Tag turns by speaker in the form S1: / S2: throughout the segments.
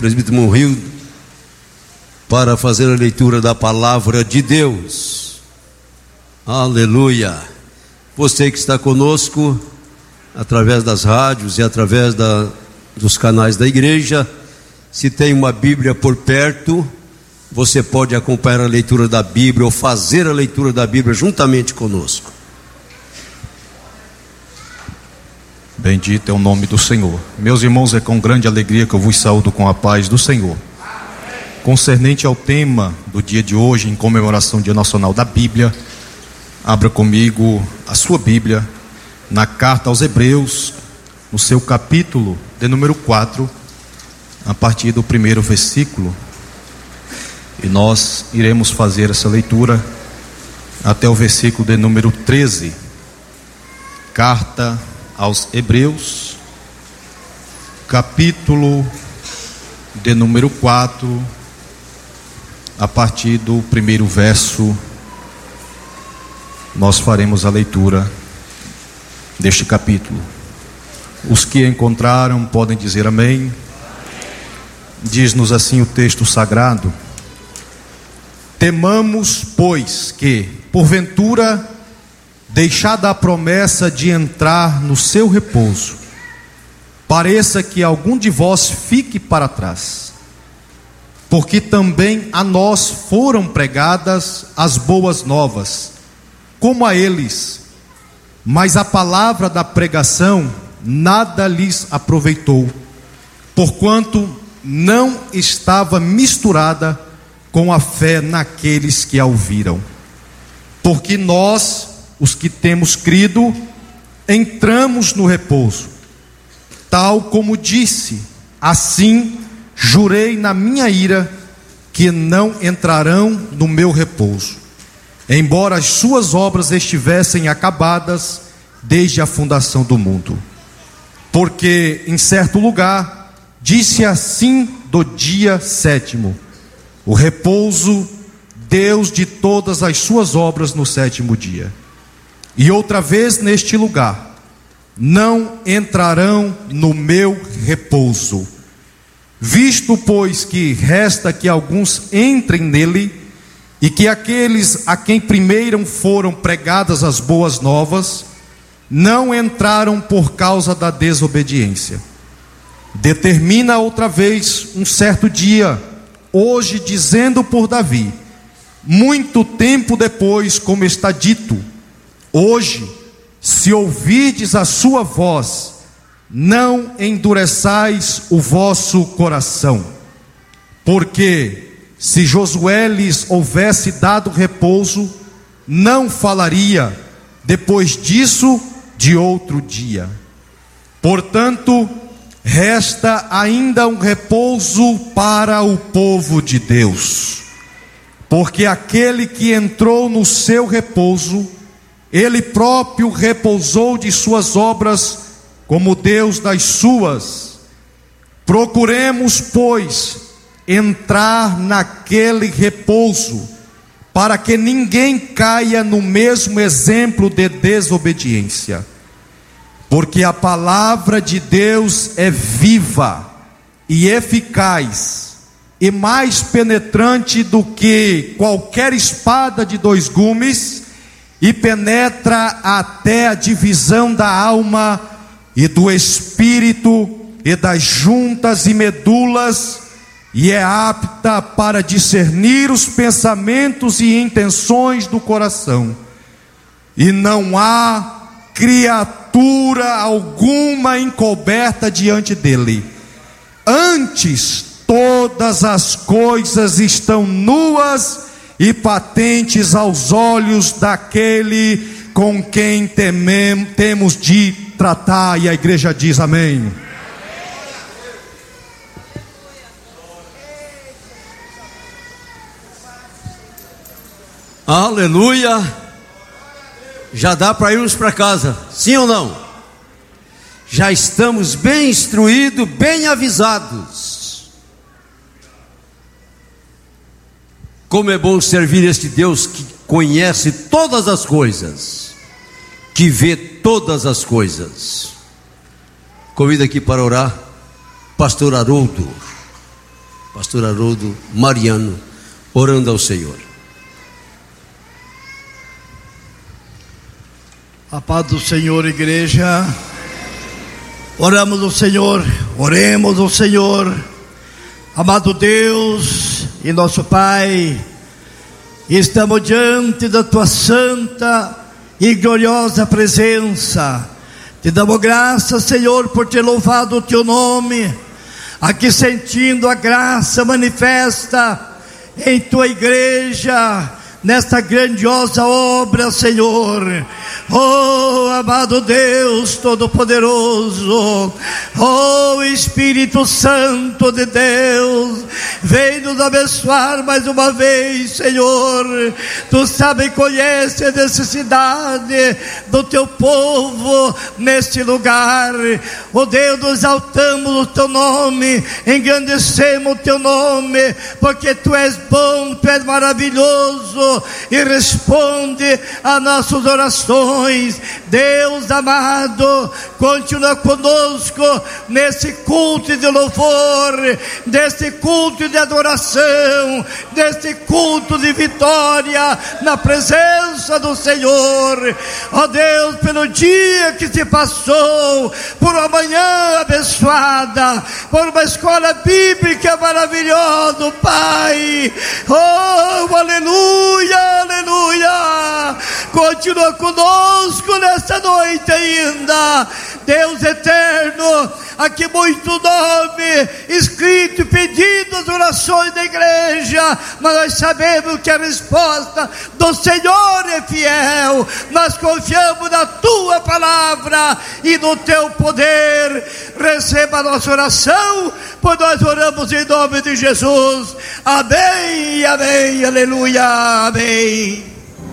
S1: presbítero Monrildo, para fazer a leitura da palavra de Deus. Aleluia! Você que está conosco, através das rádios e através dos canais da igreja, se tem uma Bíblia por perto, você pode acompanhar a leitura da Bíblia ou fazer a leitura da Bíblia juntamente conosco.
S2: Bendito é o nome do Senhor. Meus irmãos, é com grande alegria que eu vos saúdo com a paz do Senhor. Concernente ao tema do dia de hoje, em comemoração do Dia Nacional da Bíblia, abra comigo a sua Bíblia na carta aos Hebreus, no seu capítulo de número 4, a partir do primeiro versículo, e nós iremos fazer essa leitura até o versículo de número 13. Carta aos Hebreus, capítulo de número 4, a partir do primeiro verso, nós faremos a leitura deste capítulo. Os que encontraram podem dizer amém. Diz-nos assim o texto sagrado: temamos, pois, que, porventura, deixada a promessa de entrar no seu repouso, pareça que algum de vós fique para trás. Porque também a nós foram pregadas as boas novas, como a eles, mas a palavra da pregação nada lhes aproveitou, porquanto não estava misturada com a fé naqueles que a ouviram. Porque nós, os que temos crido, entramos no repouso, tal como disse: assim jurei na minha ira, que não entrarão no meu repouso, embora as suas obras estivessem acabadas desde a fundação do mundo. Porque em certo lugar disse assim do dia sétimo: o repouso Deus de todas as suas obras no sétimo dia. E outra vez neste lugar: não entrarão no meu repouso. Visto, pois, que resta que alguns entrem nele, e que aqueles a quem primeiro foram pregadas as boas novas, não entraram por causa da desobediência. Determina outra vez um certo dia, hoje, dizendo por Davi, muito tempo depois, como está dito: hoje, se ouvirdes a sua voz, não endureçais o vosso coração. Porque se Josué lhes houvesse dado repouso, não falaria depois disso de outro dia. Portanto, resta ainda um repouso para o povo de Deus. Porque aquele que entrou no seu repouso, ele próprio repousou de suas obras, como Deus das suas. Procuremos, pois, entrar naquele repouso, para que ninguém caia no mesmo exemplo de desobediência. Porque a palavra de Deus é viva e eficaz, e mais penetrante do que qualquer espada de dois gumes, e penetra até a divisão da alma e do espírito, e das juntas e medulas, e é apta para discernir os pensamentos e intenções do coração. E não há criatura alguma encoberta diante dele. Antes, todas as coisas estão nuas e patentes aos olhos daquele com quem temos de tratar. E a igreja diz amém.
S1: Aleluia. Já dá para irmos para casa, sim ou não? Já estamos bem instruídos, bem avisados. Como é bom servir este Deus que conhece todas as coisas, que vê todas as coisas. Convido aqui para orar pastor Haroldo. Pastor Haroldo Mariano, orando ao Senhor.
S3: A paz do Senhor, igreja. Oramos ao Senhor, oremos ao Senhor. Amado Deus e nosso Pai, estamos diante da Tua santa e gloriosa presença. Te damos graças, Senhor, por ter louvado o Teu nome, aqui sentindo a graça manifesta em Tua igreja, nesta grandiosa obra, Senhor. Oh, amado Deus Todo-Poderoso, oh Espírito Santo de Deus, vem nos abençoar mais uma vez, Senhor. Tu sabe e conhece a necessidade do Teu povo neste lugar. Oh Deus, nos exaltamos o Teu nome, engrandecemos o Teu nome, porque Tu és bom, Tu és maravilhoso e responde a nossas orações. Deus amado, continua conosco nesse culto de louvor, nesse culto de adoração, nesse culto de vitória na presença do Senhor. Ó Deus, pelo dia que se passou, por uma manhã abençoada, por uma escola bíblica maravilhosa, Pai. Oh, aleluia, aleluia. Continua conosco nesta noite ainda, Deus eterno. Aqui muito nome escrito e pedido as orações da igreja, mas nós sabemos que a resposta do Senhor é fiel. Nós confiamos na Tua palavra e no Teu poder. Receba a nossa oração, pois nós oramos em nome de Jesus. Amém, amém, aleluia, amém.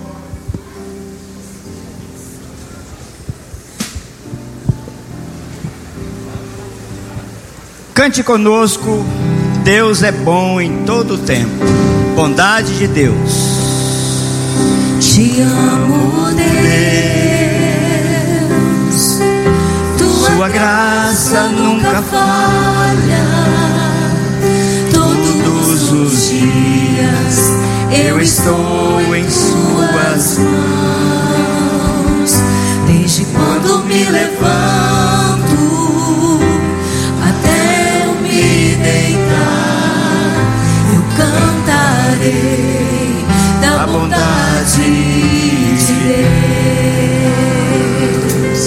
S4: Cante conosco, Deus é bom em todo o tempo. Bondade de Deus.
S5: Te amo, Deus. Tua graça nunca falha. Todos os dias eu estou em Suas mãos. Desde quando me levanto da bondade de Deus.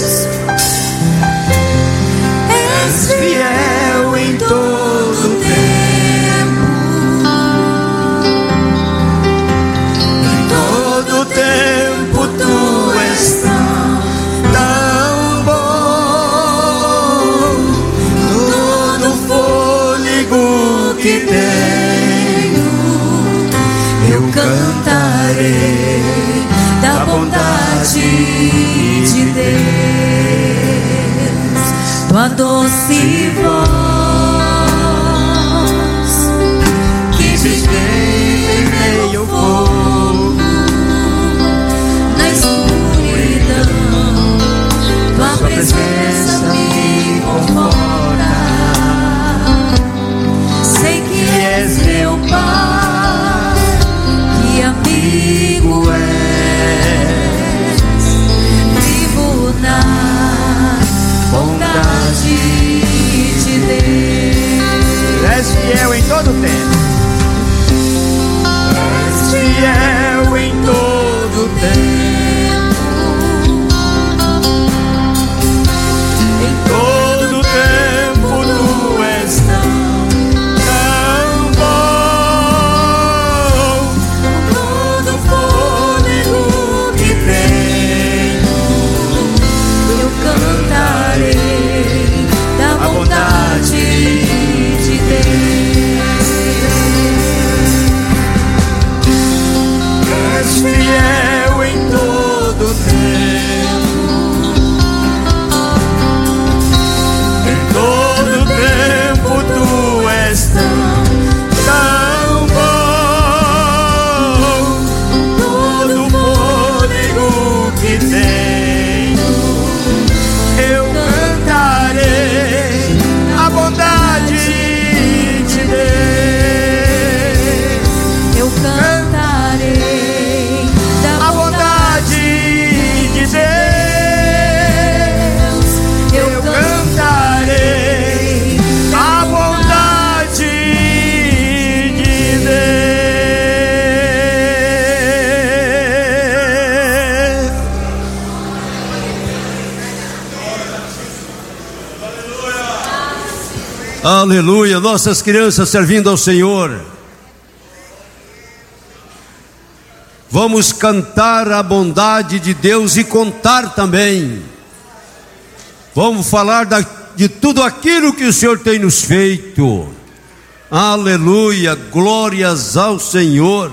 S5: És fiel em todo tempo, em todo tempo Tu és tão bom. Todo fôlego que tenho eu cantarei da bondade de Deus. Tua doce voz que vem meio fogo na escuridão. Tua presença me conforta. Sei que és meu Pai, amigo és, vivo na bondade de Deus.
S4: És fiel em todo tempo.
S5: És fiel em todo tempo. Em todo tempo Tu és tão de Deus.
S1: Aleluia, nossas crianças servindo ao Senhor. Vamos cantar a bondade de Deus e contar também. Vamos falar de tudo aquilo que o Senhor tem nos feito. Aleluia, glórias ao Senhor.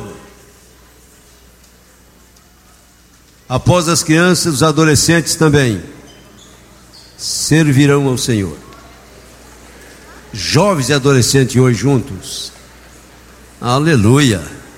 S1: Após as crianças, os adolescentes também servirão ao Senhor. Jovens e adolescentes hoje juntos. Aleluia.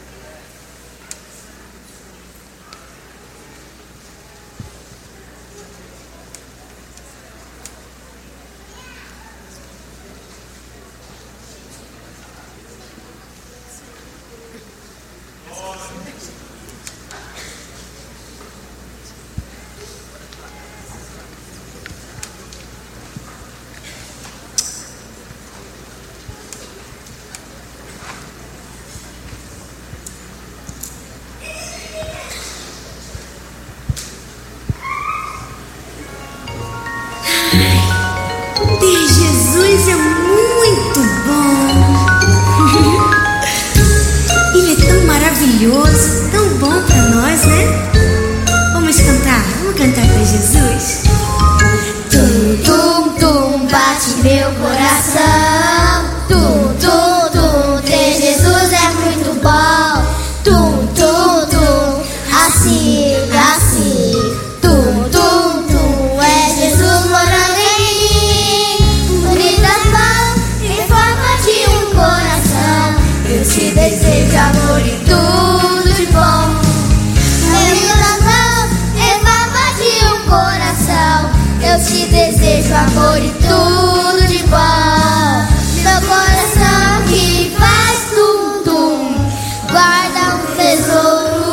S6: Tão bom pra nós, né? Vamos cantar pra Jesus.
S5: Tum, tum, tum, bate meu coração. Tum, tum, tum, ter Jesus é muito bom. Tum, tum, tum, assim, assim. Tum, tum, tum, é Jesus morando em mim. Unidas mãos em forma de um coração. Eu te desejo amor e tudo de bom. Unidas mãos em forma de um coração. Eu te desejo amor e tudo de bom. Meu coração que faz tum-tum guarda um tesouro.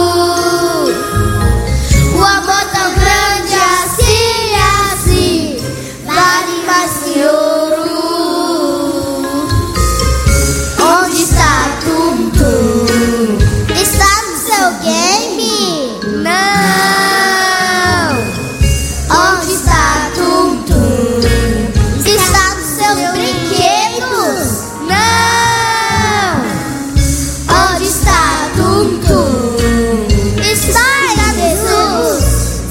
S5: O amor tão grande assim, assim, vale mais que ouro. Onde está tum-tum? Está no seu game? Não. Onde está tum-tum? Está nos seus brinquedos? Não. Onde está tum-tum? Está em Jesus?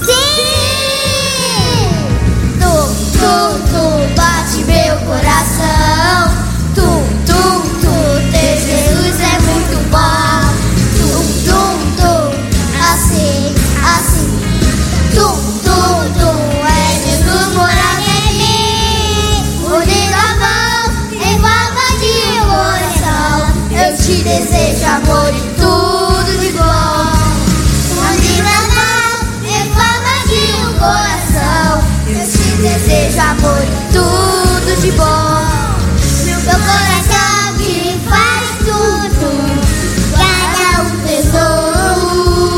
S5: Sim. Tum-tum-tum bate meu coração. Tum-tum-tum ter Jesus é muito bom. Tum-tum-tum assim, assim. Tum-tum-tum é Jesus morando em mim. Unindo a mão em forma de um coração. Eu te desejo amor e tudo de bom. Unindo a mão em forma de um coração. Eu te desejo amor e tudo de bom. Meu coração que faz tudo guarda um tesouro.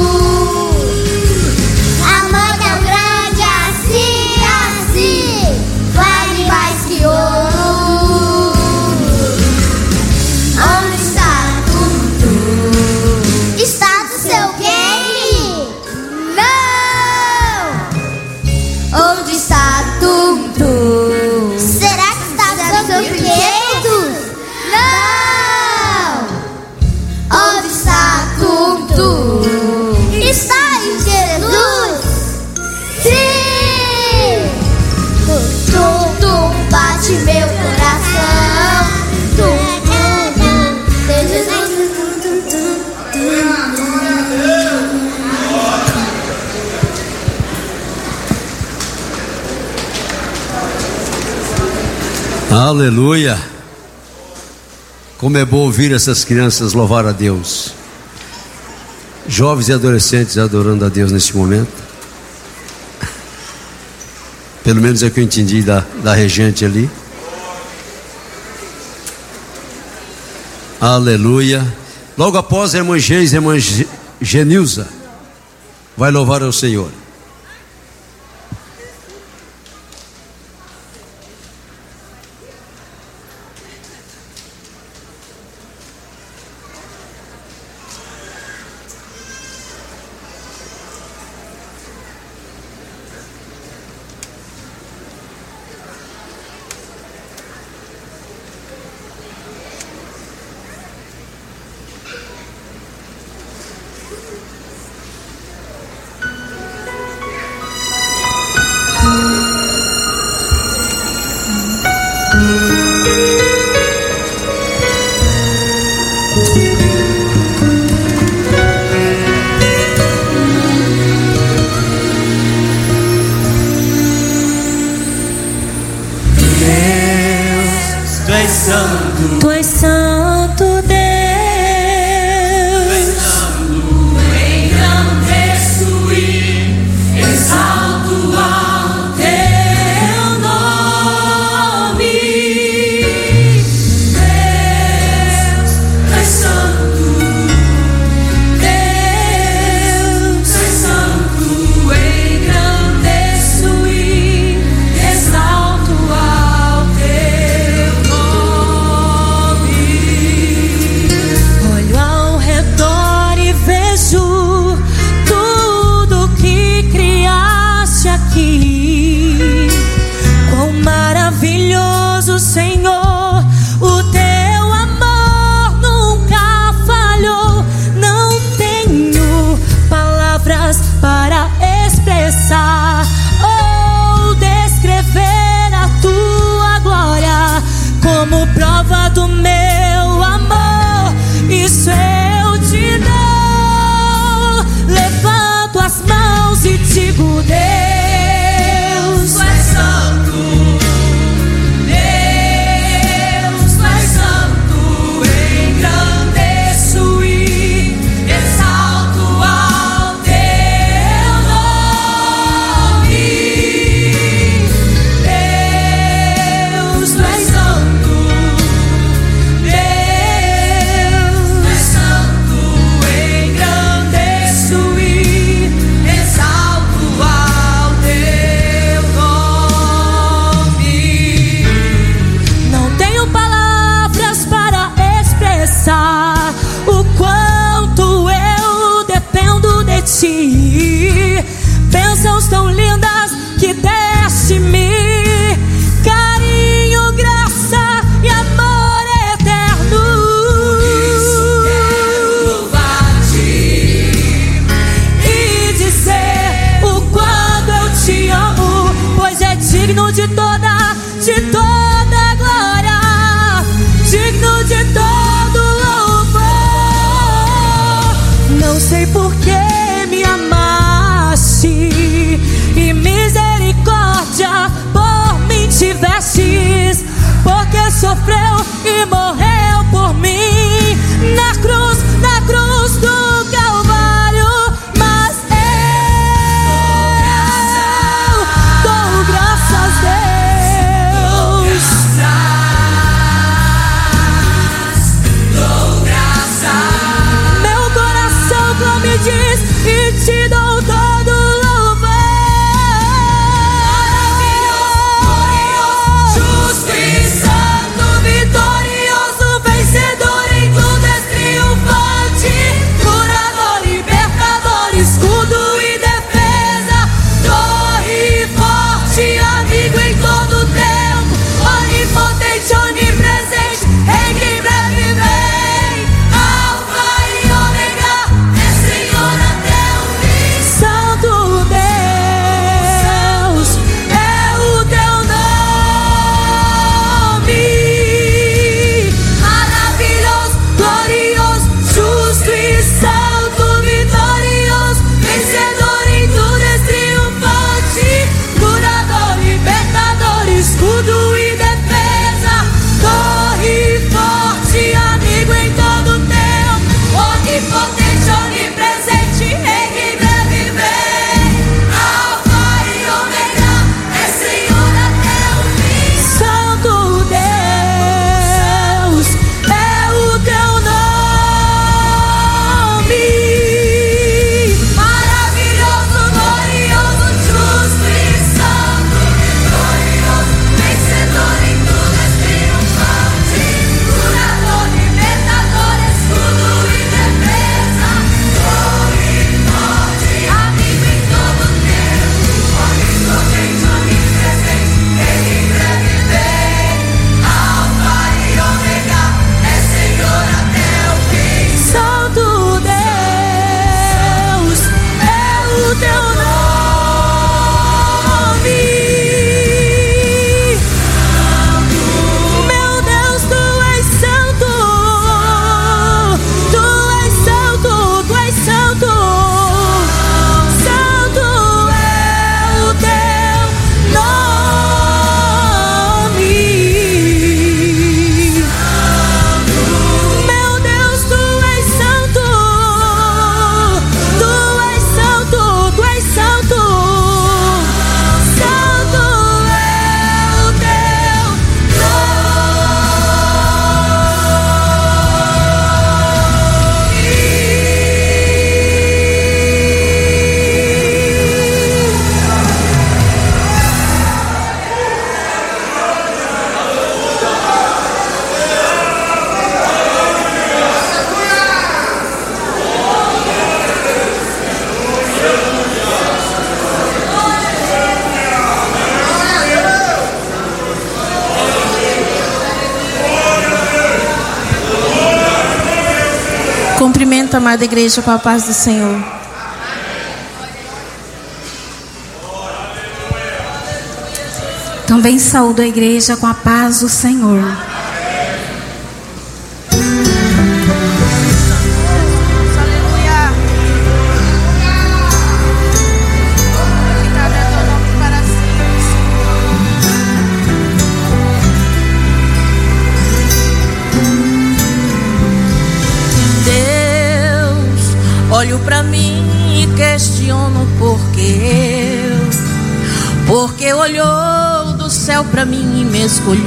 S5: Amor tão grande assim, assim, vale mais que ouro. Onde está tum-tum? Está no seu game? Não. Onde está tum-tum? Será que está nos seus brinquedos? Não. Onde está tum-tum? Está em Jesus? Sim. Tum-tum bate meu coração. Tum-tum tem Jesus.
S1: Aleluia. Como é bom ouvir essas crianças louvar a Deus. Jovens e adolescentes adorando a Deus neste momento. Pelo menos é o que eu entendi da regente ali. Aleluia. Logo após a irmã Geis, a irmã Genilza vai louvar ao Senhor.
S7: Tu és santo, Deus. Engrandeço e exalto ao teu nome. Deus, tu és santo. Deus, tu és santo. Engrandeço e exalto ao teu nome. Olho ao redor e vejo tudo que criaste aqui. Quão maravilhoso, Senhor, o teu amor nunca falhou. Não tenho palavras para expressar ou descrever a tua glória. Como prova do meu amor, isso eu te dou. Levanto as mãos e digo: Deus, tu és santo. Deus, tu és santo. Engrandeço e exalto ao teu nome. Deus, tu és santo. Deus, tu és santo. Engrandeço e exalto ao teu nome. Não tenho palavras para expressar o quanto eu dependo de ti. Bênçãos tão lindas que deste-me, carinho, graça e amor eterno. Quero louvar-te e dizer o quanto eu te amo, pois é digno de toda glória, digno de todo louvor. Não sei por que me amaste e misericórdia por mim tivestes, porque sofreu e morreu por mim na cruz do Calvário. Mas eu dou graças a Deus. Dou graças. Meu coração clama e diz e te dou todo louvor. Maravilhoso, glorioso, justo e santo, vitorioso.
S8: Cumprimento a amada igreja com a paz do Senhor.
S6: Também saúdo a igreja com a paz do Senhor.
S7: Olho pra mim e questiono porque olhou do céu pra mim e me escolheu,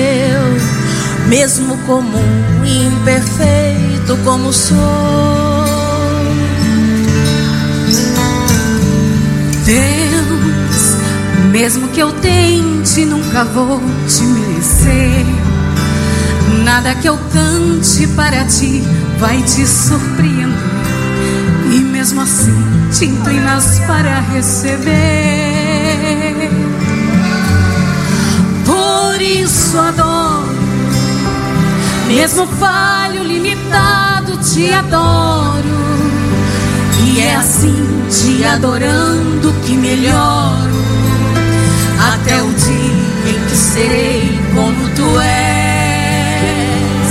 S7: mesmo comum e imperfeito como sou.
S6: Deus, mesmo que eu tente, nunca vou te merecer. Nada que eu cante para ti vai te surpreender. E mesmo assim te inclinas para receber. Por isso adoro, mesmo falho, limitado, te adoro. E é assim, te adorando, que melhoro, até o dia em que serei como tu és.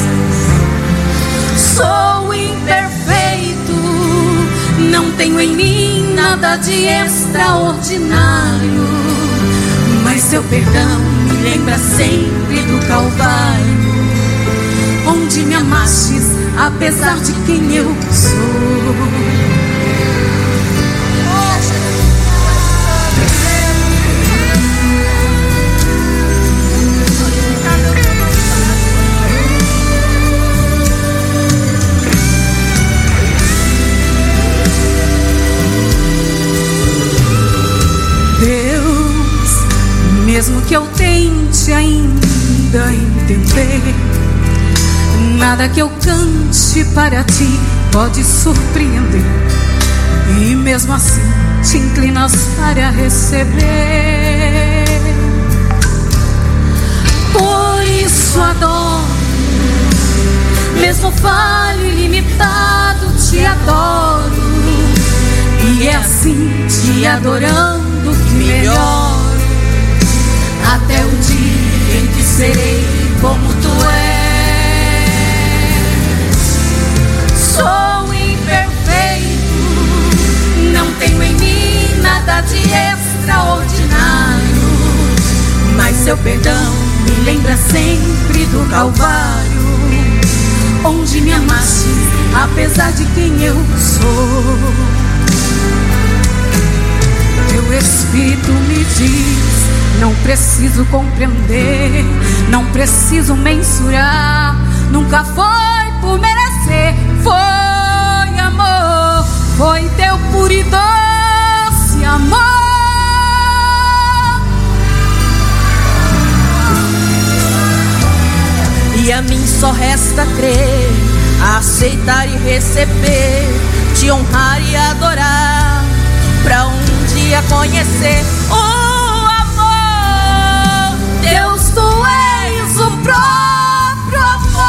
S6: Sou imperfeito, não tenho em mim nada de extraordinário, mas seu perdão me lembra sempre do Calvário, onde me amastes apesar de quem eu sou. Mesmo que eu tente ainda entender, nada que eu cante para ti pode surpreender. E mesmo assim te inclinas para receber. Por isso adoro, mesmo falho e limitado, te adoro. E é assim, te adorando, que melhoro, até o dia em que serei como tu és. Sou imperfeito, não tenho em mim nada de extraordinário, mas seu perdão me lembra sempre do Calvário, onde me amaste apesar de quem eu sou. Teu Espírito me diz: não preciso compreender, não preciso mensurar. Nunca foi por merecer, foi amor, foi teu puro e doce amor.
S7: E a mim só resta crer, aceitar e receber, te honrar e adorar, pra um dia conhecer o amor. Deus, tu és o próprio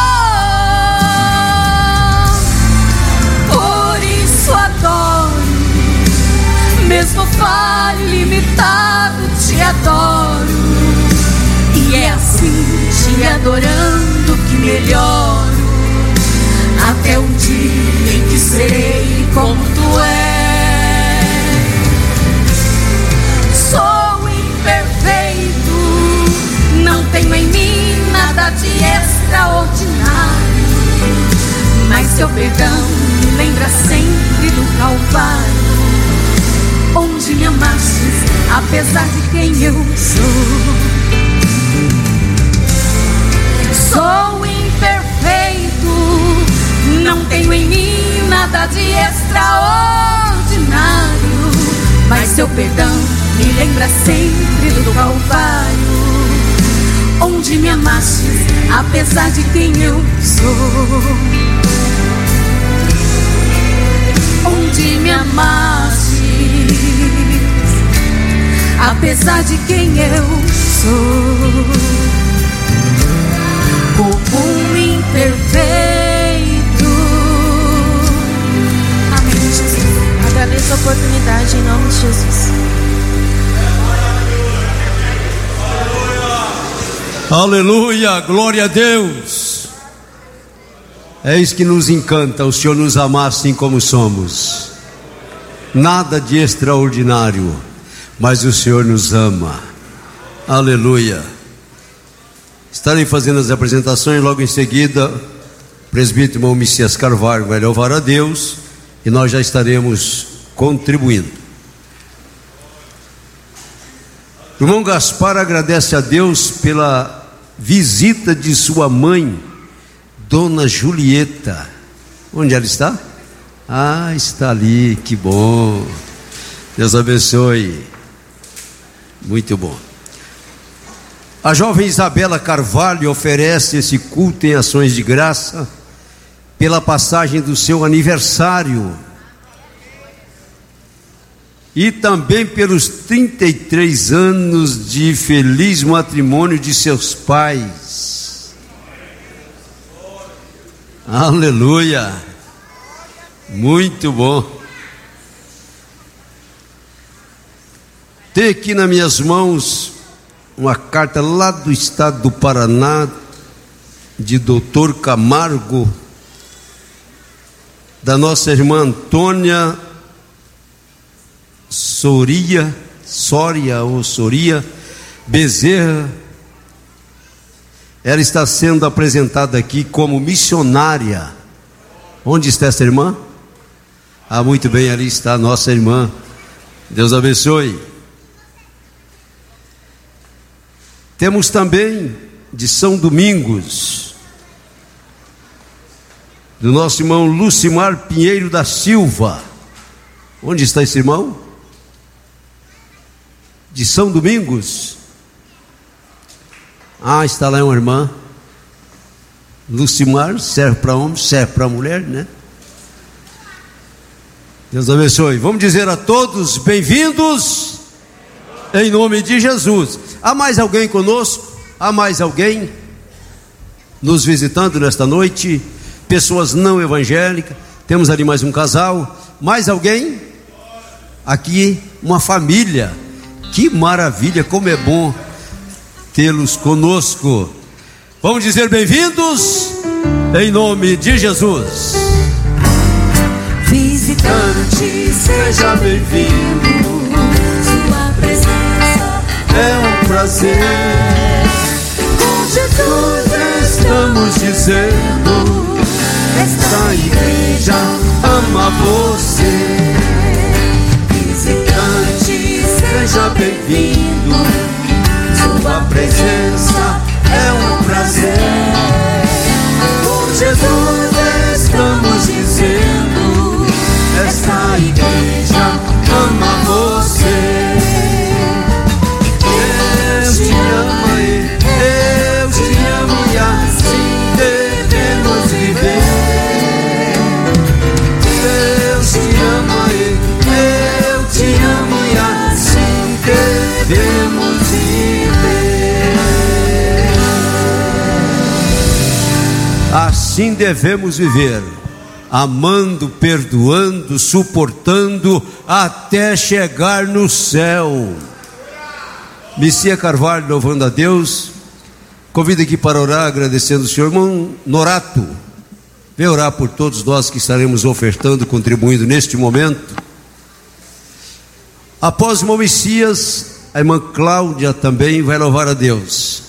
S7: amor. Por isso adoro, mesmo falho, limitado, te adoro. E é assim, te adorando, que melhoro, até o dia em que serei como tu és. Sou imperfeito, não tenho em mim nada de extraordinário, mas seu perdão me lembra sempre do Calvário, onde me amastes apesar de quem eu sou. Sou imperfeito, não tenho em mim nada de extraordinário, mas seu perdão me lembra sempre do Calvário, onde me amastes apesar de quem eu sou. Onde me amastes apesar de quem eu sou. Como um imperfeito,
S8: misericórdia em nome de Jesus.
S1: Aleluia, glória a Deus. É isso que nos encanta, o Senhor nos amar assim como somos. Nada de extraordinário, mas o Senhor nos ama. Aleluia. Estarei fazendo as apresentações, logo em seguida o presbítero irmão Messias Carvalho vai louvar a Deus e nós já estaremos contribuindo. O irmão Gaspar agradece a Deus pela visita de sua mãe, Dona Julieta. Onde ela está? Ah, está ali, que bom. Deus abençoe. Muito bom. A jovem Isabela Carvalho oferece esse culto em ações de graça pela passagem do seu aniversário e também pelos 33 anos de feliz matrimônio de seus pais. Aleluia. Muito bom. Tenho aqui nas minhas mãos uma carta lá do estado do Paraná, de Dr. Camargo, da nossa irmã Antônia Soria Bezerra. Ela está sendo apresentada aqui como missionária. Onde está essa irmã? Ah, muito bem, ali está a nossa irmã. Deus abençoe. Temos também de São Domingos, do nosso irmão Lucimar Pinheiro da Silva. Onde está esse irmão? De São Domingos. Ah, está lá uma irmã. Lucimar, serve para homem, serve para mulher, né? Deus abençoe. Vamos dizer a todos, bem-vindos, em nome de Jesus. Há mais alguém conosco? Há mais alguém nos visitando nesta noite? Pessoas não evangélicas. Temos ali mais um casal. Mais alguém? Aqui uma família. Que maravilha, como é bom tê-los conosco. Vamos dizer bem-vindos em nome de Jesus.
S9: Visitante, seja bem-vindo. Sua presença
S1: é um prazer.
S9: Com Jesus
S1: estamos dizendo:
S9: esta igreja
S1: ama você.
S9: Visitante,
S1: seja bem-vindo.
S9: Sua presença é um prazer.
S1: Com Jesus estamos dizendo:
S9: esta igreja
S1: ama você. Deus te ama e eu te amo, e assim devemos viver. Deus te ama e eu te amo, e assim devemos viver. Assim devemos viver, amando, perdoando, suportando, até chegar no céu. Messias Carvalho louvando a Deus. Convido aqui para orar, agradecendo o Senhor. Irmão Norato, vem orar por todos nós que estaremos ofertando, contribuindo neste momento. Após o irmão Messias, a irmã Cláudia também vai louvar a Deus.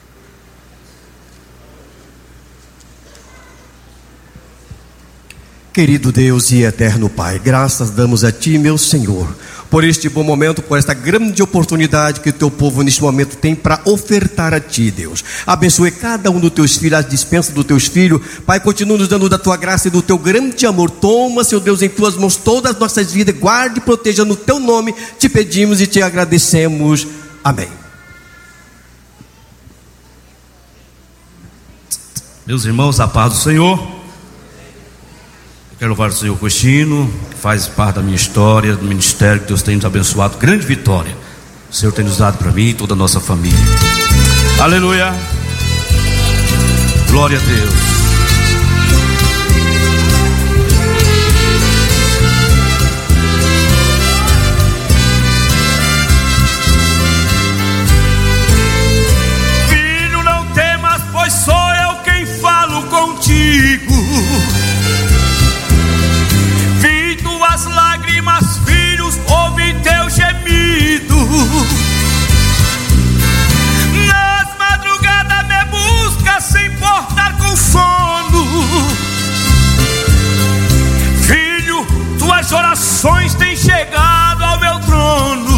S10: Querido Deus e eterno Pai, graças damos a Ti, meu Senhor, por este bom momento, por esta grande oportunidade que o Teu povo neste momento tem para ofertar a Ti, Deus. Abençoe cada um dos Teus filhos, as dispensas dos Teus filhos. Pai, continua nos dando da Tua graça e do Teu grande amor. Toma, Senhor Deus, em Tuas mãos todas as nossas vidas, guarde e proteja no Teu nome. Te pedimos e Te agradecemos. Amém.
S11: Meus irmãos, a paz do Senhor. Quero louvar o Senhor Costino, que faz parte da minha história, do ministério, que Deus tem nos abençoado, grande vitória o Senhor tem nos dado para mim e toda a nossa família. Aleluia, glória a Deus. orações têm chegado ao meu trono.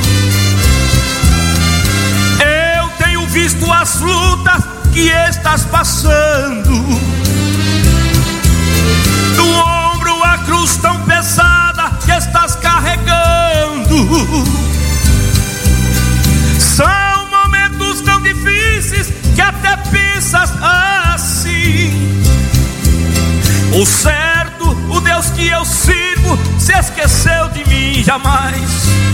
S11: Eu tenho visto as lutas que estás passando. Do ombro a cruz tão pesada que estás carregando. São momentos tão difíceis que até pensas assim. O certo, o Deus que eu sirvo, se esqueceu de mim jamais.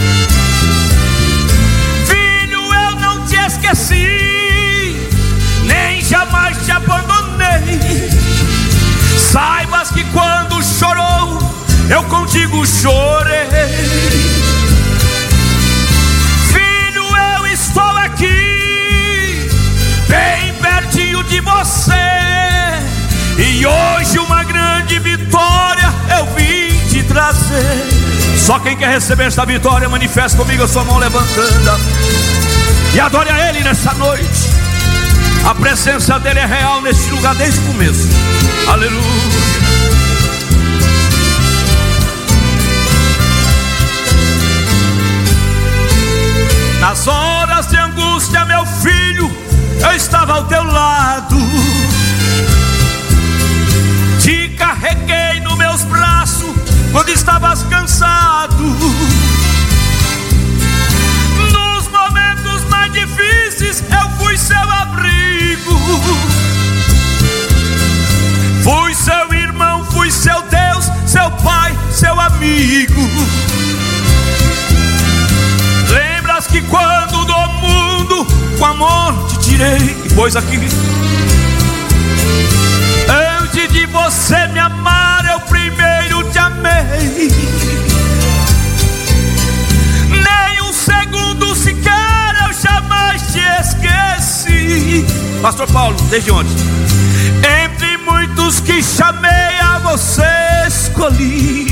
S11: Filho, eu não te esqueci, nem jamais te abandonei. Saibas que quando chorou, eu contigo chorei. Filho, eu estou aqui, bem pertinho de você. E hoje uma grande vitória eu vim te trazer. Só quem quer receber esta vitória, manifesta comigo a sua mão levantando e adore a Ele nessa noite. A presença dEle é real neste lugar desde o começo. Aleluia. Nas horas de angústia, meu filho, eu estava ao teu lado. Te carreguei nos meus braços quando estavas cansado. Nos momentos mais difíceis eu fui seu abrigo. Fui seu irmão, fui seu Deus, seu pai, seu amigo. Lembras que quando do mundo com amor te tirei e pôs aqui. Antes de você me amar, eu primeiro te amei. Nem um segundo sequer eu jamais te esqueci. Pastor Paulo, desde onde? Entre muitos que chamei, a você escolhi.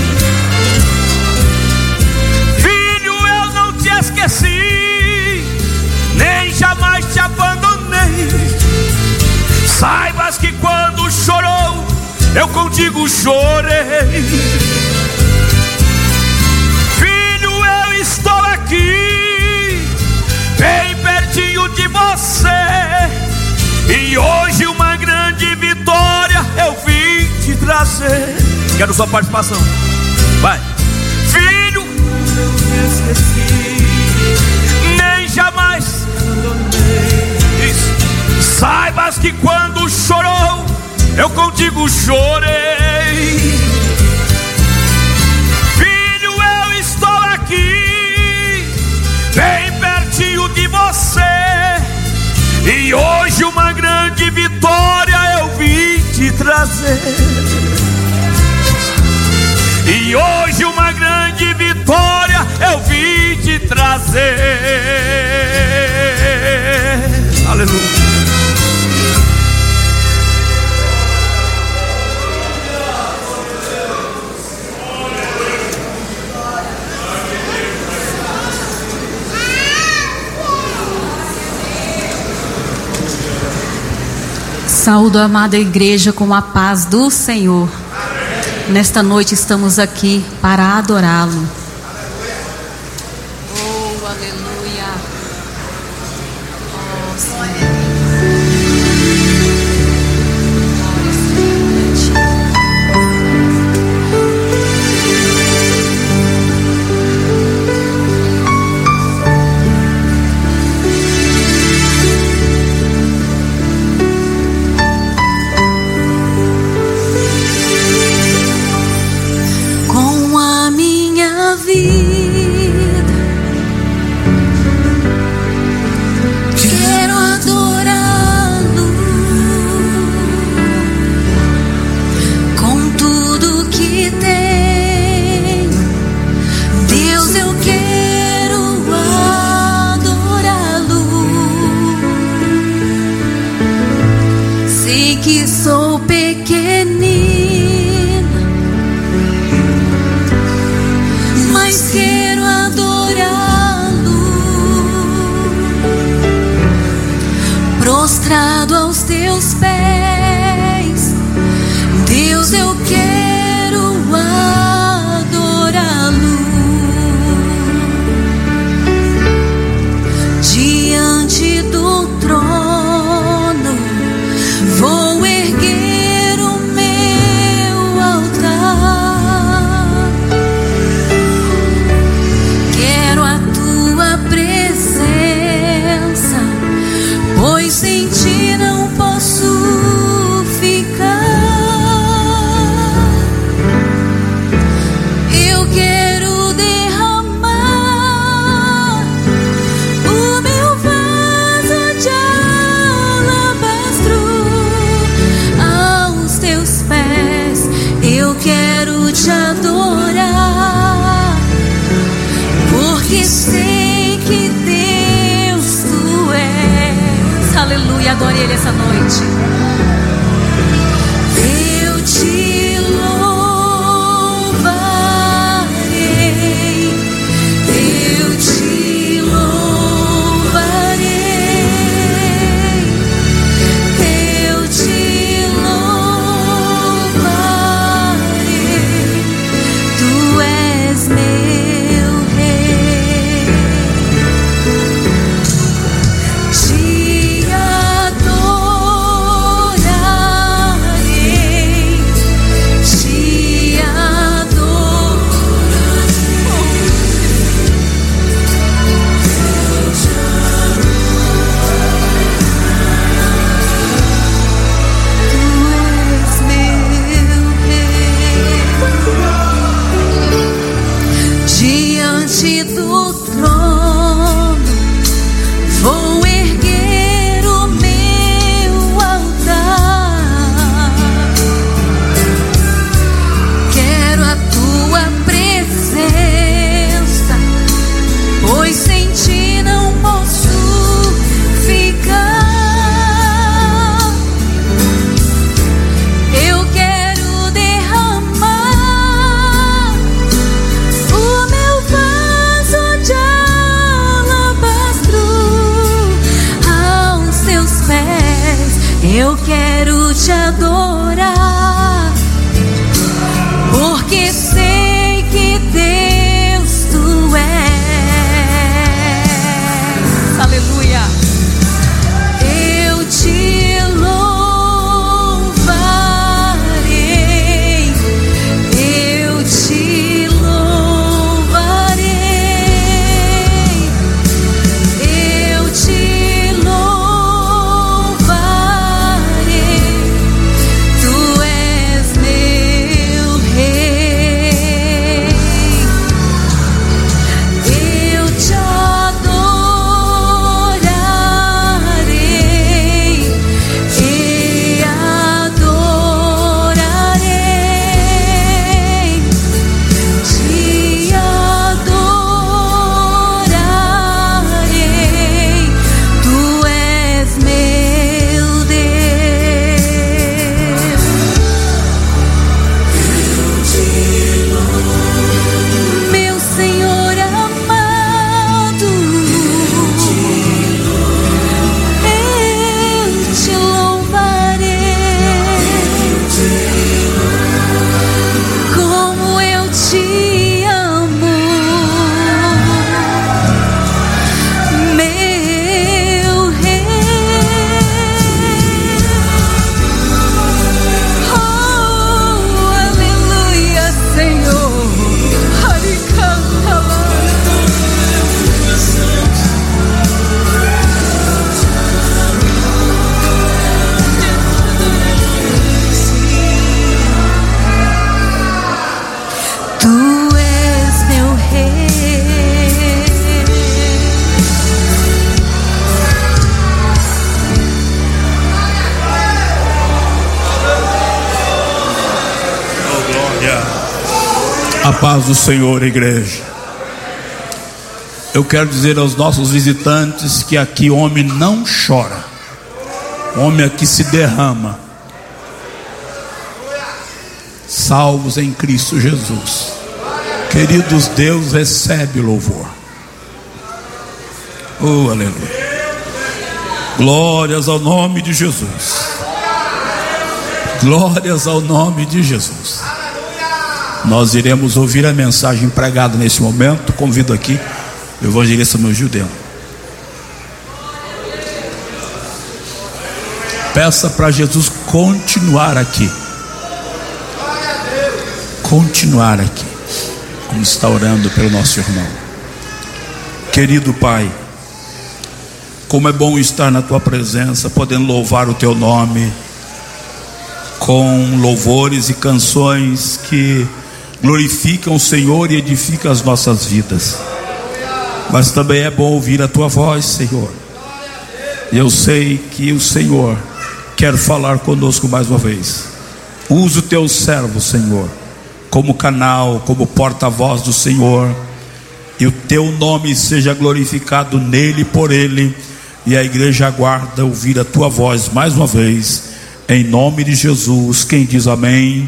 S11: Filho, eu não te esqueci, nem jamais te abandonei. Saibas que quando chorou, eu contigo chorei. Filho, eu estou aqui, bem pertinho de você. E hoje uma grande vitória eu vim te trazer. Quero sua participação. Vai. Filho, eu não te esqueci, nem jamais abandonei. Isso. Saibas que quando chorou, eu contigo chorei. Filho, eu estou aqui, bem pertinho de você. E hoje uma grande vitória eu vim te trazer. E hoje uma grande vitória eu vim te trazer. Aleluia.
S6: Saúdo a amada igreja com a paz do Senhor. Nesta noite estamos aqui para adorá-lo. Oh, aleluia. Oh, Senhor. Eu quero te adorar, porque sei que Deus tu és. Aleluia, adore Ele essa noite. Eu te louvarei, eu te louvarei, eu te louvarei. Tu és meu rei. Te adorarei, te diante do trono vou erguer o meu altar. Quero a tua presença, pois sem ti não posso ficar. Eu quero derramar o meu vaso de alabastro aos teus pés. Eu quero te adorar, porque sei que Deus tu és. Aleluia. Eu te louvarei, eu te louvarei, eu te louvarei. Tu és meu rei. Eu te adorarei e adorarei, te adorarei. Tu és meu Deus. Meu Senhor amado, eu te louvarei, como eu te amo, meu rei. Oh, aleluia, Senhor. Tu és meu rei.
S12: A paz do Senhor, igreja. Eu quero dizer aos nossos visitantes que aqui homem não chora, homem aqui se derrama, salvos em Cristo Jesus. Queridos, Deus recebe louvor. Oh, aleluia. Glórias ao nome de Jesus. Glórias ao nome de Jesus. Nós iremos ouvir a mensagem pregada nesse momento. Convido aqui o evangelista meu judeu. Peça para Jesus continuar aqui. Continuar aqui, como está orando pelo nosso irmão. Querido Pai, como é bom estar na Tua presença, podendo louvar o Teu nome com louvores e canções que glorificam o Senhor e edificam as nossas vidas. Mas também é bom ouvir a Tua voz, Senhor. E eu sei que o Senhor quer falar conosco mais uma vez. Usa o Teu servo, Senhor, como canal, como porta-voz do Senhor, e o teu nome seja glorificado nele e por ele. E a igreja aguarda ouvir a tua voz mais uma vez, em nome de Jesus. Quem diz amém?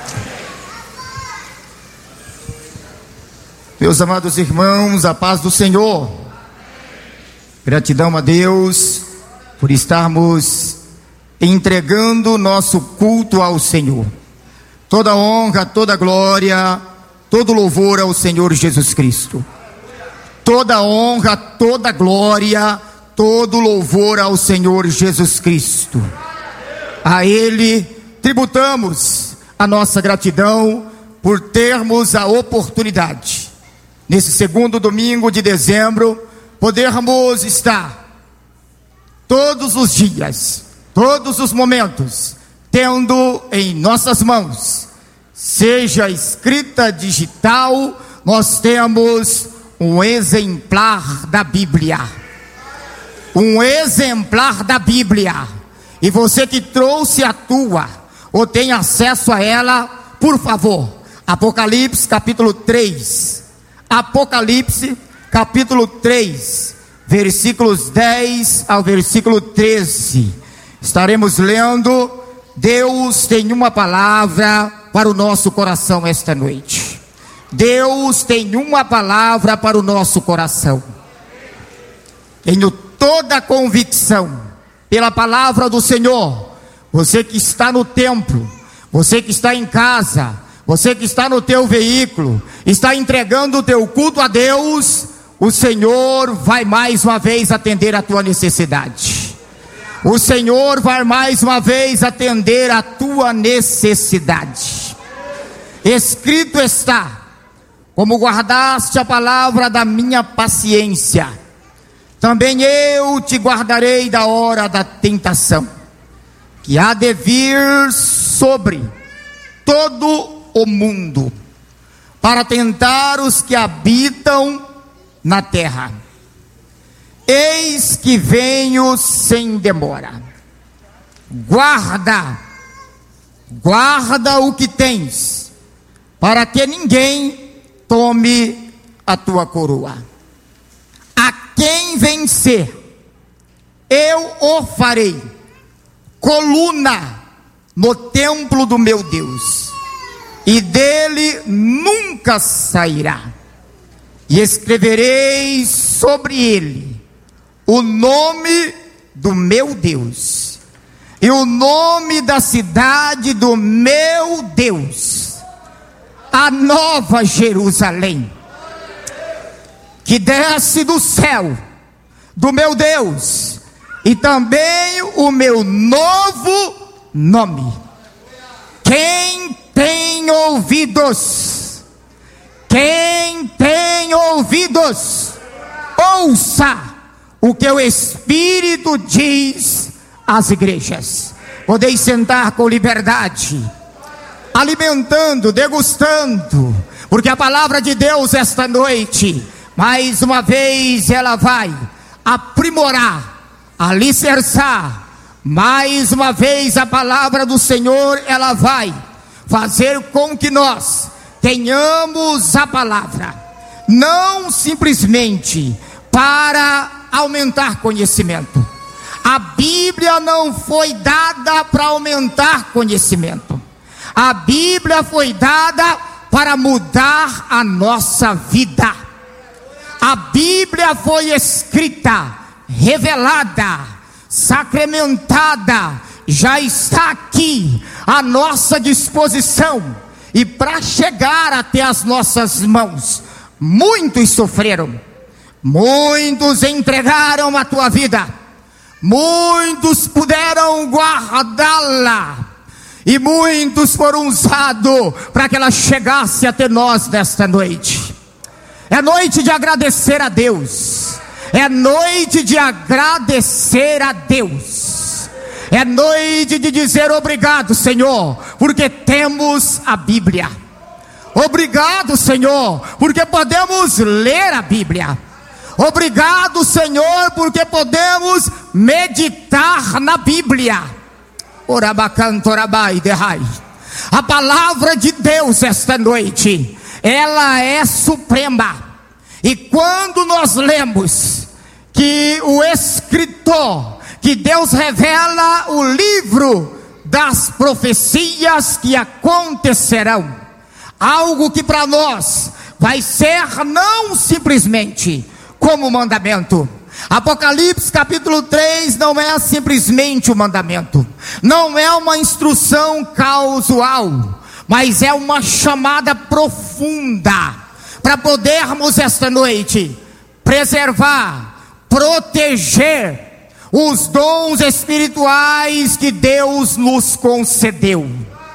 S13: Meus amados irmãos, a paz do Senhor. Gratidão a Deus por estarmos entregando nosso culto ao Senhor. Toda honra, toda glória, todo louvor ao Senhor Jesus Cristo. Toda honra, toda glória, todo louvor ao Senhor Jesus Cristo. A Ele tributamos a nossa gratidão por termos a oportunidade, nesse segundo domingo de dezembro, podermos estar todos os dias, todos os momentos, tendo em nossas mãos, seja escrita digital, nós temos um exemplar da Bíblia. Um exemplar da Bíblia. E você que trouxe a tua, ou tem acesso a ela, por favor, Apocalipse capítulo 3. Apocalipse capítulo 3, versículos 10 ao versículo 13. Estaremos lendo. Deus tem uma palavra para o nosso coração esta noite. Deus tem uma palavra para o nosso coração. Tenho toda a convicção pela palavra do Senhor. Você que está no templo, você que está em casa, você que está no teu veículo, está entregando o teu culto a Deus, o Senhor vai mais uma vez atender a tua necessidade. O Senhor vai mais uma vez atender a tua necessidade. Escrito está: como guardaste a palavra da minha paciência, também eu te guardarei da hora da tentação, que há de vir sobre todo o mundo, para tentar os que habitam na terra. Eis que venho sem demora. Guarda o que tens, para que ninguém tome a tua coroa. A quem vencer, eu o farei coluna no templo do meu Deus, e dele nunca sairá. E escreverei sobre ele o nome do meu Deus, e o nome da cidade do meu Deus, a nova Jerusalém, que desce do céu do meu Deus, e também o meu novo nome. Quem tem ouvidos, ouça o que o Espírito diz às igrejas. Podeis sentar com liberdade, alimentando, degustando, porque a palavra de Deus esta noite, mais uma vez, ela vai aprimorar, alicerçar. Mais uma vez, a palavra do Senhor, ela vai fazer com que nós tenhamos a palavra, não simplesmente para aumentar conhecimento. A Bíblia não foi dada para aumentar conhecimento. A Bíblia foi dada para mudar a nossa vida. A Bíblia foi escrita, revelada, sacramentada, já está aqui à nossa disposição. E para chegar até as nossas mãos, muitos sofreram, muitos entregaram a tua vida, muitos puderam guardá-la, e muitos foram usados para que ela chegasse até nós nesta noite. É noite de agradecer a Deus. É noite de agradecer a Deus. É noite de dizer obrigado, Senhor, porque temos a Bíblia. Obrigado, Senhor, porque podemos ler a Bíblia. Obrigado, Senhor, porque podemos meditar na Bíblia. A palavra de Deus esta noite, ela é suprema. E quando nós lemos que o escritor, que Deus revela o livro das profecias que acontecerão, algo que para nós vai ser não simplesmente como mandamento. Apocalipse capítulo 3 não é simplesmente um mandamento, não é uma instrução casual, mas é uma chamada profunda para podermos esta noite preservar, proteger os dons espirituais que Deus nos concedeu.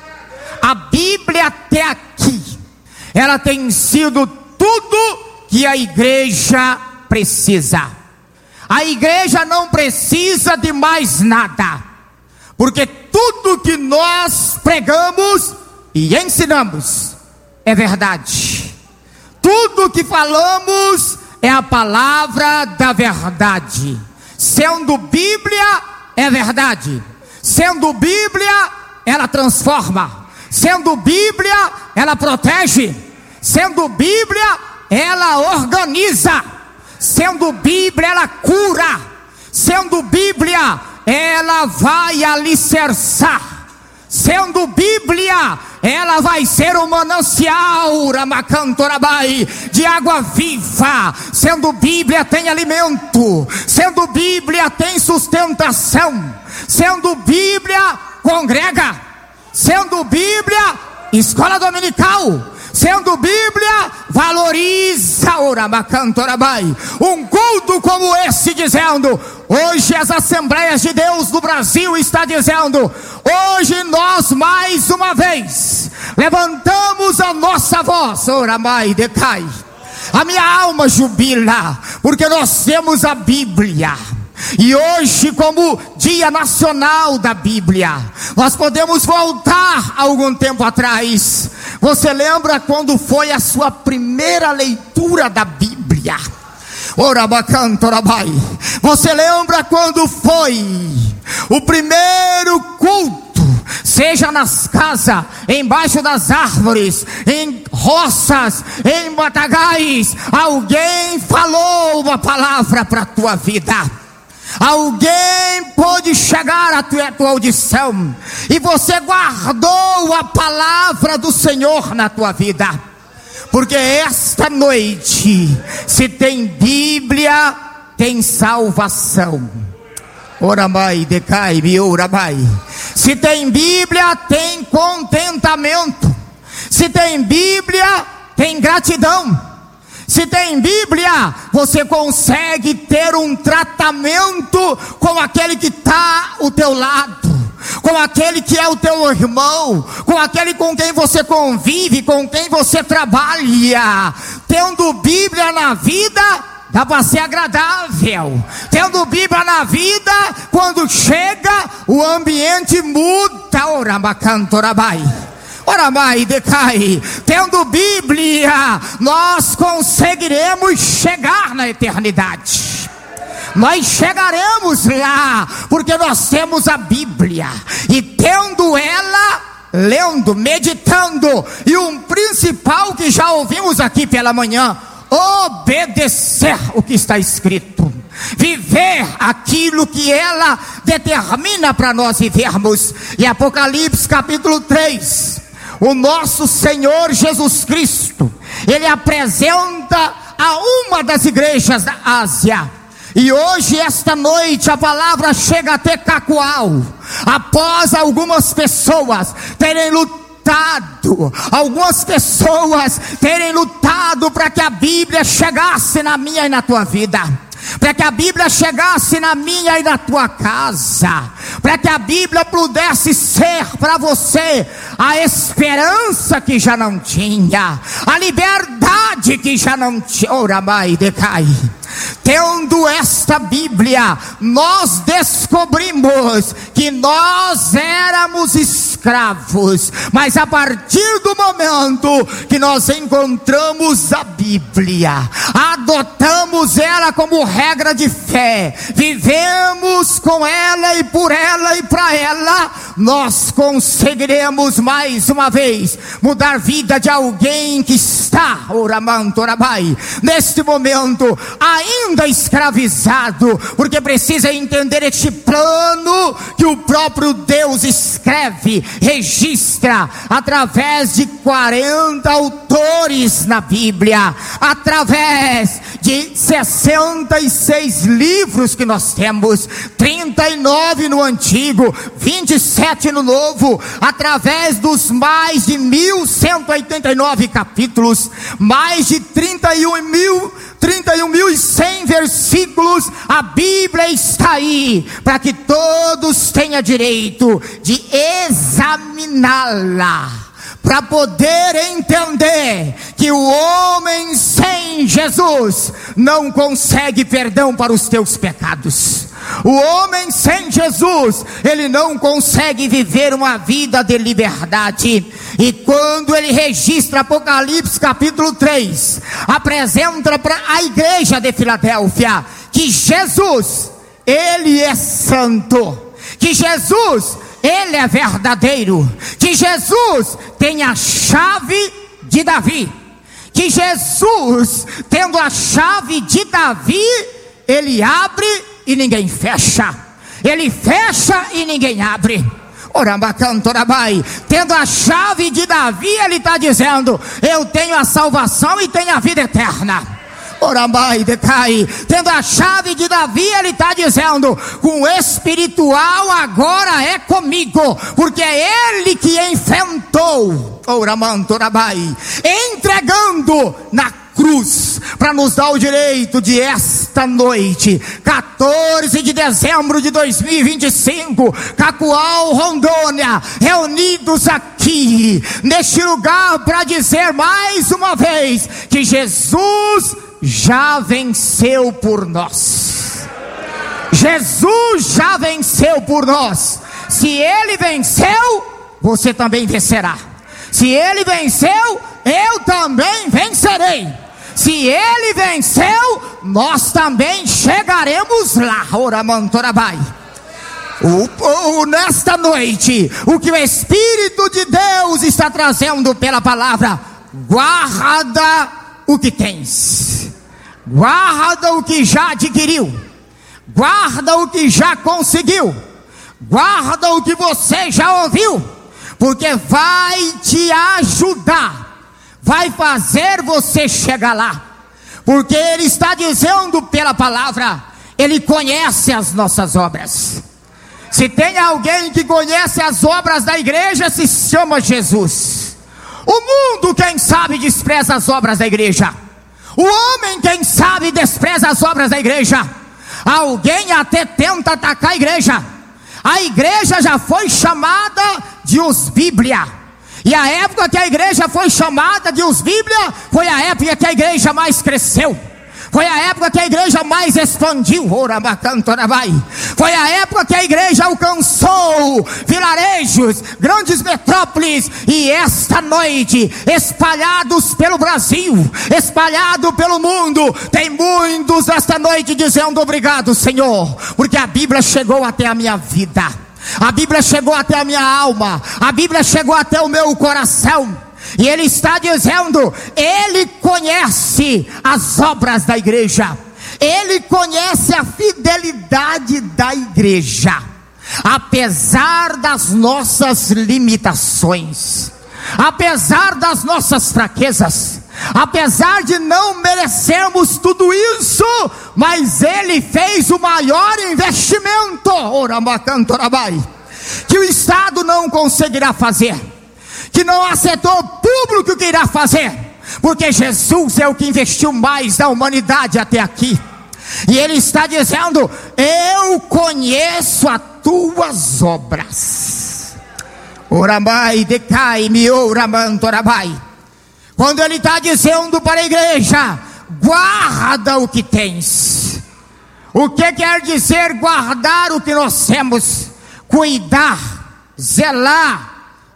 S13: A Bíblia até aqui, ela tem sido tudo que a igreja precisa. A igreja não precisa de mais nada, porque tudo que nós pregamos e ensinamos é verdade. Tudo que falamos é a palavra da verdade. Sendo Bíblia, é verdade. Sendo Bíblia, ela transforma. Sendo Bíblia, ela protege. Sendo Bíblia, ela organiza. Sendo Bíblia, ela cura. Sendo Bíblia, ela vai alicerçar. Sendo Bíblia, ela vai ser um manancial, Ramacantorabai, de água viva. Sendo Bíblia, tem alimento. Sendo Bíblia, tem sustentação. Sendo Bíblia, congrega. Sendo Bíblia, escola dominical. Sendo Bíblia, valoriza, Oramacantorabai, um culto como esse, dizendo: hoje as Assembleias de Deus do Brasil está dizendo, hoje nós mais uma vez levantamos a nossa voz, Oramai decai, a minha alma jubila, porque nós temos a Bíblia. E hoje, como Dia Nacional da Bíblia, nós podemos voltar algum tempo atrás. Você lembra quando foi a sua primeira leitura da Bíblia? Orabacantorabai. Você lembra quando foi o primeiro culto? Seja nas casas, embaixo das árvores, em roças, em matagais, alguém falou uma palavra para a tua vida. Alguém pôde chegar à tua audição e você guardou a palavra do Senhor na tua vida. Porque esta noite, se tem Bíblia, tem salvação. Oramai, decai, oramai. Se tem Bíblia, tem contentamento. Se tem Bíblia, tem gratidão. Se tem Bíblia, você consegue ter um tratamento com aquele que está ao teu lado, com aquele que é o teu irmão, com aquele com quem você convive, com quem você trabalha. Tendo Bíblia na vida, dá para ser agradável. Tendo Bíblia na vida, quando chega, o ambiente muda. Oramacantorabai. Oramai decai. Tendo Bíblia, nós conseguiremos chegar na eternidade. Nós chegaremos lá, porque nós temos a Bíblia. E tendo ela, lendo, meditando, e um principal que já ouvimos aqui pela manhã: obedecer o que está escrito, viver aquilo que ela determina para nós vivermos. E Apocalipse capítulo 3, o nosso Senhor Jesus Cristo, Ele apresenta a uma das igrejas da Ásia. E hoje, esta noite, a palavra chega até Cacoal, após algumas pessoas terem lutado, algumas pessoas terem lutado para que a Bíblia chegasse na minha e na tua vida, para que a Bíblia chegasse na minha e na tua casa, para que a Bíblia pudesse ser para você a esperança que já não tinha, a liberdade que já não tinha. Oramai decai. Tendo esta Bíblia, nós descobrimos que nós éramos escravos escravos, mas a partir do momento que nós encontramos a Bíblia, adotamos ela como regra de fé, vivemos com ela e por ela e para ela, nós conseguiremos mais uma vez mudar a vida de alguém que está, Oramantorabai, neste momento ainda escravizado, porque precisa entender este plano que o próprio Deus escreve, registra através de 40 autores na Bíblia, através de 66 livros que nós temos, 39 no Antigo, 27 no Novo, através dos mais de 1189 capítulos, mais de 31.100 versículos. A Bíblia está aí para que todos tenham direito de examiná-la, para poder entender que o homem sem Jesus não consegue perdão para os teus pecados. O homem sem Jesus, ele não consegue viver uma vida de liberdade. E quando ele registra Apocalipse capítulo 3, apresenta para a igreja de Filadélfia que Jesus, ele é santo, que Jesus, ele é verdadeiro, que Jesus tem a chave de Davi, que Jesus, tendo a chave de Davi, ele abre e ninguém fecha, ele fecha e ninguém abre. Orabacantorabai, tendo a chave de Davi, ele está dizendo: eu tenho a salvação e tenho a vida eterna. Orabai decai, tendo a chave de Davi, ele está dizendo: com o espiritual agora é comigo, porque é ele que enfrentou, Oramantorabai, entregando na cruz, para nos dar o direito de esta noite, 14 de dezembro de 2025, Cacoal, Rondônia, reunidos aqui, neste lugar, para dizer mais uma vez, que Jesus já venceu por nós. Jesus já venceu por nós. Se ele venceu, você também vencerá. Se ele venceu, eu também vencerei. Se ele venceu, nós também chegaremos lá. Oramantorabai. Nesta noite, o que o Espírito de Deus está trazendo pela palavra: guarda o que tens, guarda o que já adquiriu, guarda o que já conseguiu, guarda o que você já ouviu, porque vai te ajudar, vai fazer você chegar lá, porque ele está dizendo pela palavra, ele conhece as nossas obras. Se tem alguém que conhece as obras da igreja, se chama Jesus. O mundo, quem sabe, despreza as obras da igreja. O homem, quem sabe, despreza as obras da igreja. Alguém até tenta atacar a igreja. A igreja já foi chamada de os Bíblia. E a época que a igreja foi chamada de os Bíblia, foi a época que a igreja mais cresceu. Foi a época que a igreja mais expandiu. Foi a época que a igreja alcançou vilarejos, grandes metrópoles. E esta noite, espalhados pelo Brasil, espalhado pelo mundo, tem muitos esta noite dizendo: obrigado, Senhor, porque a Bíblia chegou até a minha vida, a Bíblia chegou até a minha alma, a Bíblia chegou até o meu coração. E ele está dizendo, ele conhece as obras da igreja, ele conhece a fidelidade da igreja, apesar das nossas limitações, apesar das nossas fraquezas, apesar de não merecermos tudo isso, mas ele fez o maior investimento, que o Estado não conseguirá fazer, que não a setor público que irá fazer, porque Jesus é o que investiu mais na humanidade até aqui. E ele está dizendo: eu conheço as tuas obras. Orabai decai me oramantorabai. Quando ele está dizendo para a igreja: guarda o que tens. O que quer dizer guardar o que nós temos? Cuidar, zelar,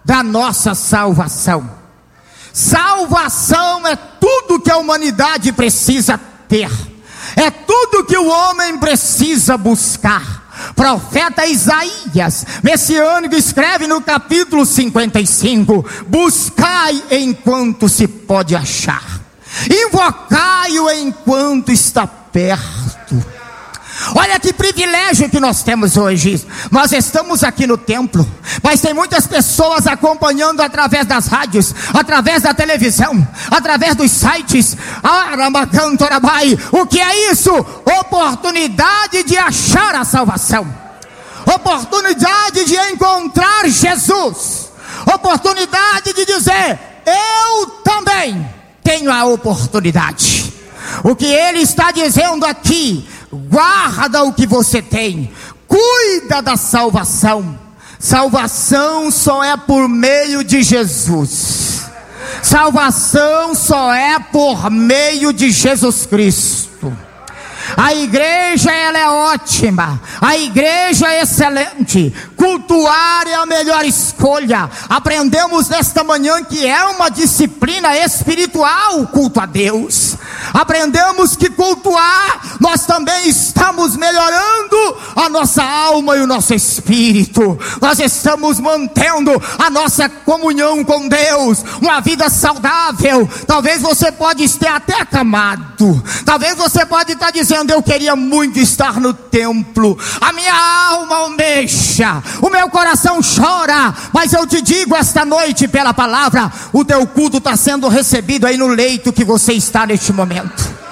S13: da nossa salvação. Salvação é tudo que a humanidade precisa ter, é tudo que o homem precisa buscar. Profeta Isaías, messiânico, escreve no capítulo 55: buscai enquanto se pode achar, invocai-o enquanto está perto. Olha que privilégio que nós temos hoje. Nós estamos aqui no templo, mas tem muitas pessoas acompanhando através das rádios, através da televisão, através dos sites. O que é isso? Oportunidade de achar a salvação, oportunidade de encontrar Jesus, oportunidade de dizer: eu também tenho a oportunidade. O que ele está dizendo aqui: guarda o que você tem, cuida da salvação. Salvação só é por meio de Jesus. Salvação só é por meio de Jesus Cristo. A igreja, ela é ótima, a igreja é excelente, cultuar é a melhor escolha. Aprendemos nesta manhã que é uma disciplina espiritual o culto a Deus. Aprendemos que cultuar, nós também estamos melhorando a nossa alma e o nosso espírito. Nós estamos mantendo a nossa comunhão com Deus, uma vida saudável. Talvez você pode estar até acamado, talvez você pode estar dizendo: eu queria muito estar no templo, a minha alma almeja, o meu coração chora. Mas eu te digo esta noite pela palavra: o teu culto está sendo recebido aí no leito que você está neste momento.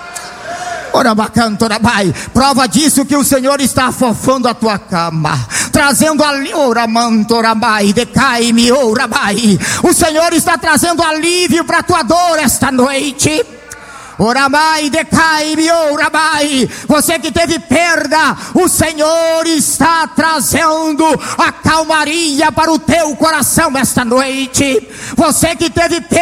S13: Prova disso que o Senhor está afofando a tua cama, trazendo ali, o Senhor está trazendo alívio para a tua dor esta noite. Você que teve perda, o Senhor está trazendo a calmaria para o teu coração esta noite. Você que teve perda,